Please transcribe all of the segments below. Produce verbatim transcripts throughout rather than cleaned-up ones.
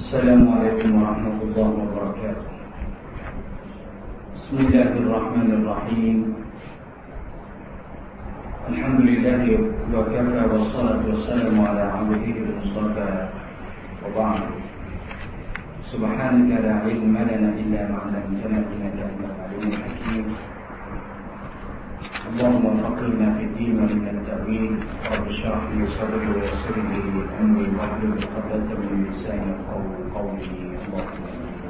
السلام عليكم ورحمة الله وبركاته. بسم الله الرحمن الرحيم. الحمد لله وكفى والصلاة والسلام على عبده المصطفى وبعد. سبحانك لا علم لنا إلا ما علمتنا إنك أنت العليم الحكيم. اللهم وفقنا في الدين ومن التأويل. رب اشرح لي صدري ويسر لي أمري واحلل عقدة من لساني يفقهوا قولي. اللهم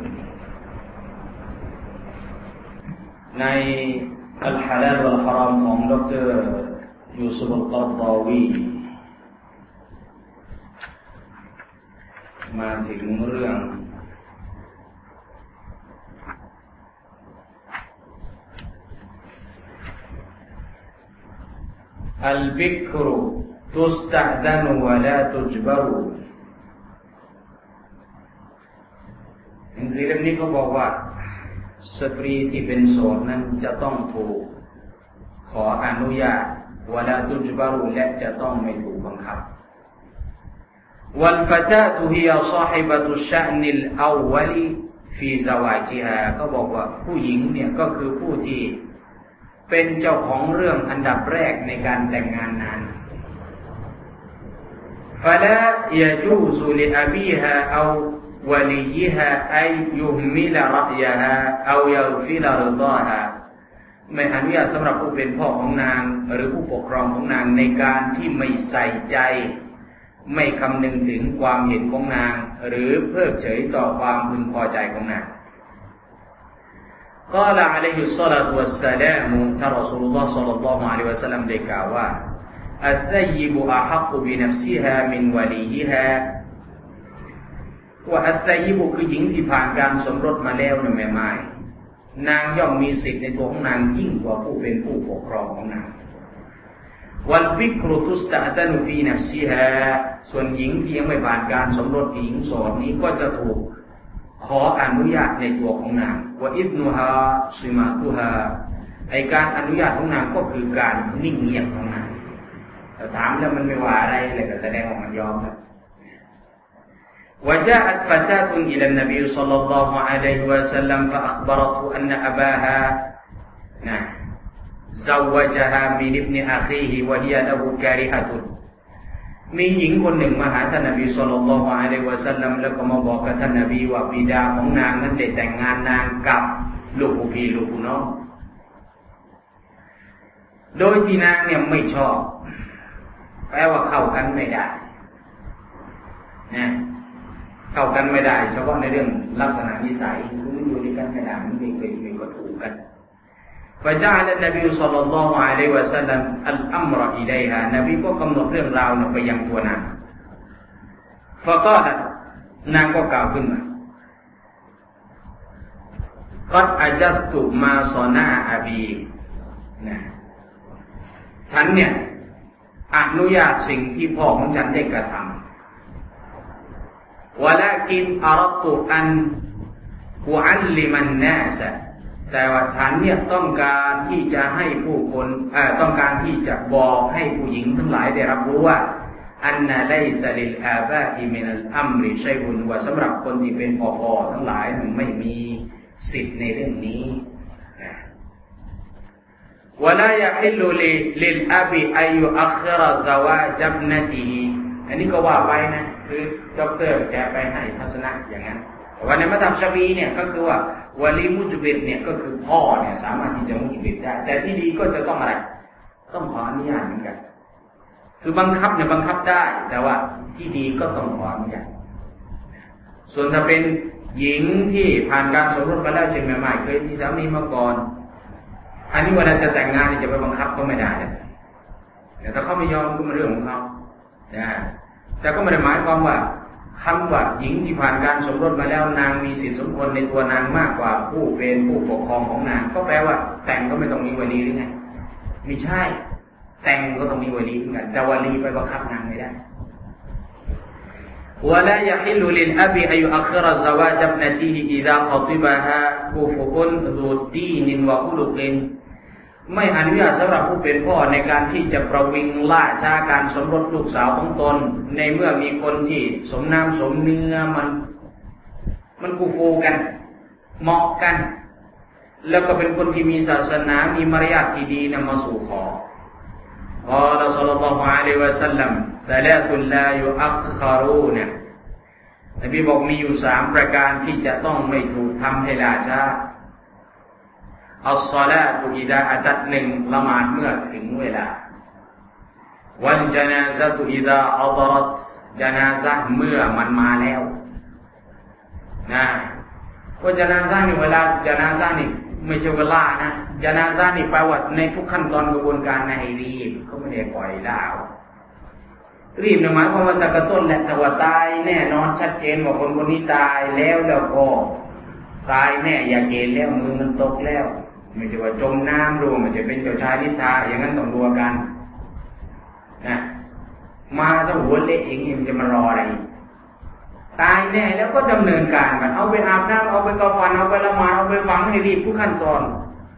ในอัลฮาลาลวัลฮารอมของดร.ยูซุฟ อัลกอฎอวีมาถึงเรื่องอัลบิกรุตุสตะดะนุวะลาตุจบะรุหนังสือเล่มนี้เขาบอกว่าสตรีที่เป็นโสดนั้นจะต้องถูกขออนุญาตวะลาตุจบะรุและจะต้องไม่ถูกบังคับวัลฟะตาตุฮิยะศอฮิบะตุชะอ์นิลอัววัลฟีซะวาจิฮาก็บอกว่าผู้หญิงเนี่ยก็คือผู้ที่เป็นเจ้าของเรื่องอันดับแรกในการแต่งงานนั้นฟะลายะจูซุลิอะบีฮาเอาวะลียิฮาอัยยุฮมิลรอยะฮาเอายัฆฟิรริฎอฮาไม่อนุญาตสำหรับผู้เป็นพ่อของนางหรือผู้ปกครองของนางในการที่ไม่ใส่ใจไม่คำนึงถึงความเห็นของนางหรือเพิกเฉยต่อความพึงพอใจของนางกล่าวอะลัยฮิสศอลาตุวัสสลามุท่านรอซูลุลลอฮ์ศ็อลลัลลอฮุอะลัยฮิวะซัลลัมได้กล่าวว่าอัตตัยบุอะฮักบินัฟซิฮามินวะลียิฮาว่าอัตตัยบุคือหญิงที่ผ่านการสมรสมาแล้วนั่นแม่ไม้นางย่อมมีสิทธิ์ในตัวของนางยิ่งกว่าผู้เป็นผู้ปกครองของนางวัลบิกรุตุสตะตันุฟีนัฟซิฮาส่วนหญิงที่ยังไม่ผ่านการสมรสหญิงโสดนี้ก็จะถูกขออนุญาตในตัวของนางว่าอิบนุฮาซิมาตุฮาไอการอนุญาตของนางก็คือการนิ่งเงียบของนางแต่ถามแล้วมันไม่ว่าอะไรเลยก็แสดงว่ามันยอมแล้วوجاءت فتاة إلى النبي صلى الله عليه وسلم فأخبرته أن أباها زوجها من ابن أخيه وهي له كارهة มีหญิงคนหนึ่งมาหาท่านนบีศ็อลลัลลอฮุอะลัยฮิวะซัลลัมแล้วก็มาบอกกับท่านนบีว่าบิดาของนางนั้นได้แต่งงานนางกับลูกพี่ลูกน้องโดยที่นางเนี่ยไม่ชอบแปลว่าเข้ากันไม่ได้นะเข้ากันไม่ได้เฉพาะในเรื่องลักษณะนิสัยคืออยู่ด้วยกันไม่ได้มันไม่เคยมีก็ถูกกันفجعل النبي صلى الله عليه وسلم الأمر إليها นบีก็กำหนดเรื่องราวไปยังตัวนาง فقالت นางก็กล่าวขึ้นมา قد أجزت ما صنع أبي นะฉันเนี่ยอนุญาตสิ่งที่พ่อของฉันได้กระทำولكن أردت أن أعلم الناس แต่ว่าฉันเนี่ยต้องการที่จะให้ผู้คนเอ่อต้องการที่จะบอกให้ผู้หญิงทั้งหลายได้รับรู้ว่าอันนะไลซะลิลอาบาอิมินัลอัมริชัยอุนว่าสำหรับคนที่เป็นพ่อๆทั้งหลายมันไม่มีสิทธิ์ในเรื่องนี้นะวะลายะฮิลลุลิลอับอัยยุอัครซะวาจบนะติฮิอันนี้ก็ว่าไปนะคือด็อกเตอร์แกไปให้ทัศนะอย่างนั้นแต่ว่าในมัธยมชาฟีเนี่ยก็คือว่าวะลีมุจบิรเนี่ยก็คือพ่อเนี่ยสามารถที่จะมุจบิรได้แต่ที่ดีก็จะต้องอะไรต้องขออนุญาตเหมือนกันคือบังคับเนี่ยบังคับได้แต่ว่าที่ดีก็ต้องขออนุญาตส่วนถ้าเป็นหญิงที่ผ่านการสมรสมาแล้วเช่นใหม่ๆเคยมีสามีมาก่อนอันนี้เวลาจะแต่งงานจะไปบังคับก็ไม่ได้แต่ถ้าเขาไม่ยอมก็เป็นเรื่องของเขานะแต่ก็ไม่ได้หมายความว่าคำว่าหญิงที่ผ่านการสมรสมาแล้วนางมีสิทธิสมควรในตัวนางมากกว่าผู้เป็นผู้ปกครองของนางก็แปลว่าแต่งก็ไม่ต้องมีวลีหรือไงไม่ใช่แต่งก็ต้องมีวลีเหมือนกันแต่วลีไปบังคับนางไม่ได้ولا يحل للأب أن يؤخر زواج ابنته إذا خطبها كفء ذو دين وخلق ไม่อนุญาตสำหรับผู้เป็นพ่อในการที่จะประวิงล่าช้าการสมรสลูกสาวของตนในเมื่อมีคนที่สมน้ำสมเนื้อมันมันกูฟูกันเหมาะกันแล้วก็เป็นคนที่มีศาสนามีมารยาทที่ดีนำมาสู่ขออัลลอฮฺ صلى الله عليه وسلم แต่ละตุลลายุอัคคารูเนี่ยนบีบอกมีอยู่สามประการที่จะต้องไม่ถูกทำให้ล่าช้าอัสศอลาตุอิดาอะตัตหนึ่งละหมาดเมื่อถึงเวลาวัลญะนาซะตุอิดาอัฎรัตญะนาซะห์เมื่อมันมาแล้วนะเพราะญะนาซะห์นี่เวลาญะนาซะห์นี่ไม่ใช่เวลานะญะนาซะห์นี่แปลว่าในทุกขั้นตอนกระบวนการในให้รีบเขาไม่ได้ปล่อยดาวรีบหมายความว่าตั้งแต่ต้นแหละถ้าว่าตายแน่นอนชัดเจนว่าคนคนนี้ตายแล้วแล้วก็ตายแน่อย่าเกณฑ์แล้วมือมันตกแล้วไม่ใช่ว่าจมน้ำรวมมันจะเป็นเจ้าชายนิทราอย่างนั้นต้องดูกันนะมาซะหัวเละอย่างนี้มันจะมารออะไรตายแน่แล้วก็ดำเนินการกันเอาไปอาบน้ำเอาไปกฟันเอาไปละหมาดเอาไปฝังให้รีบทุกขั้นตอน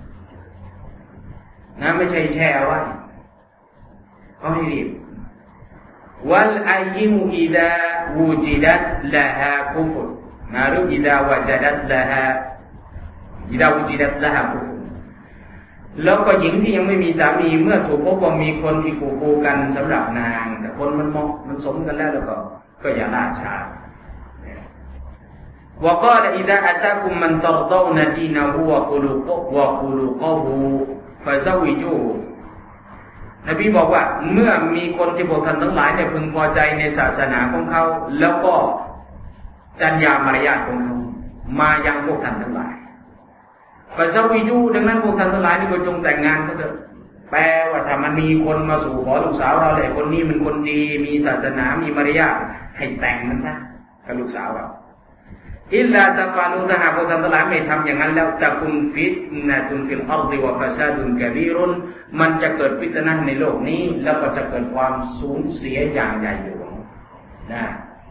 นะไม่ใช่แช่ไว้เอาให้รีบวัลอายิมอิดาวูจิดัตละฮากุฟรนะหรืออิดาวะจัดัตละฮาอิดาวูจิดัตละฮากุฟรแล้วก็หญิงที่ยังไม่มีสามีเมื่อถูกพบว่ามีคนที่คู่คู่กันสำหรับนางแต่คนมันเหมาะมันสมกันแล้วแล้วก็ก็อย่าล่าช้าวะกาลอิดาอะตากุมมันตัรฎาวนะดีนะฮูวะกุลุกวะกุลุกฮูฟะซะวิจูนบีบอกว่าเมื่อมีคนที่พวกท่านทั้งหลายเนี่ยพึงพอใจในศาสนาของเขาแล้วก็จรรยามารยาทของเขามายังพวกท่านทั้งหลายฟะซะวิจูดังนั้นพวกท่านทั้งหลายนี่ก็จงแต่งงานก็เถอะแปลว่าถ้ามันมีคนมาสู่ขอลูกสาวเราเลยคนนี้มันคนดีมีศาสนามีมารยาทให้แต่งมันซะกับลูกสาวเราอิลลาตะฟาลุถ้าหากพวกท่านทั้งหลายไม่ทำอย่างนั้นแล้วตะกุนฟิตนะตุนฟิลอัรฎิวะฟะซาดุนกะบีรุนมันจะเกิดฟิตนะห์ในโลกนี้แล้วก็จะเกิดความสูญเสียอย่างใหญ่หลวงนะ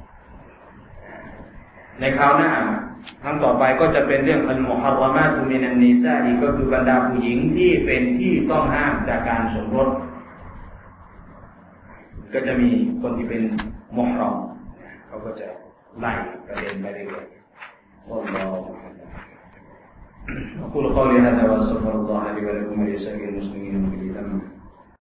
ในคราวหน้าครั้งต่อไปก็จะเป็นเรื่องอัลมุฮัรรอมาตุมินันนิซาอีกก็คือบรรดาผู้หญิงที่เป็นที่ต้องห้ามจากการสมรสก็จะมีคนที่เป็นมุฮรอมเขาก็จะไล่ประเด็นไปเรื่อยوالله أقول قولي هذا وأستغفر الله لي ولكم ولسائر المسلمين من كل ذنب